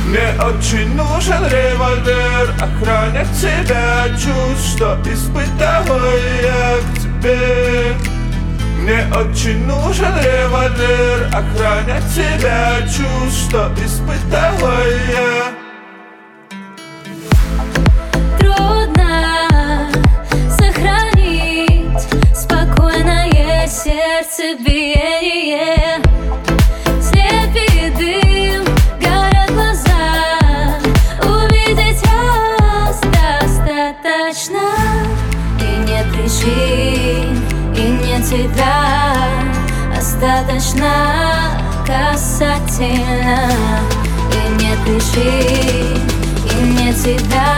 Мне очень нужен револьвер, охранять тебя, чувств, что испытываю я к тебе. Мне очень нужен револьвер, охранять тебя, чувств, что испытываю я. Трудно сохранить спокойное сердцебиение. Слепит дым, горят глаза, увидеть вас достаточно. И нет причин, и нет тебя, остаточно касательно. И нет причин, и нет тебя,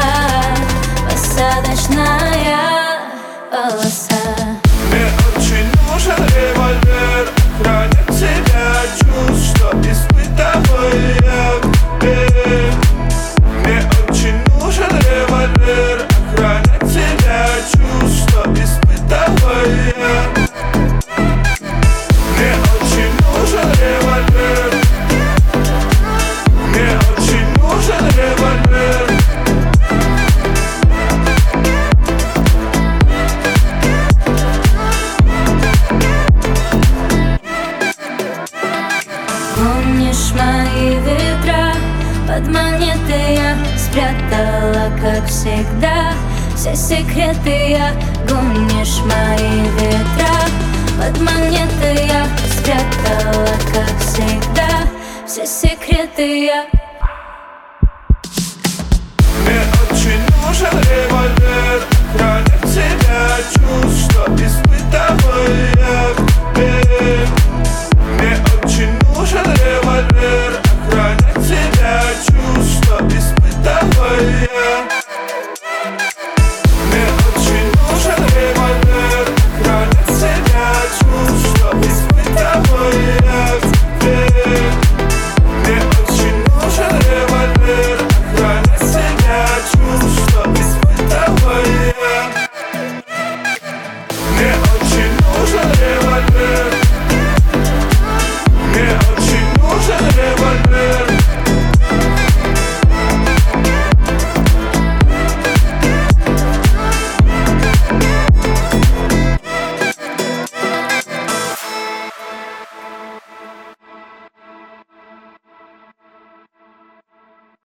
посадочная полоса. Мне очень нужен револьвер, охранять тебя, чувств, что испытываю я к тебе. Мне очень нужен револьвер, охранять тебя, чувств, что испытываю я. Мне очень нужен револьвер. Мне очень нужен револьвер. Помнишь мои ветра? Под монеты я спрятала, как всегда, все секреты я. Гонишь мои ветра? Под монеты я спрятала, как всегда, все секреты я. Мне очень нужен револьвер, охранять тебя, чувств, что испытываю я к тебе.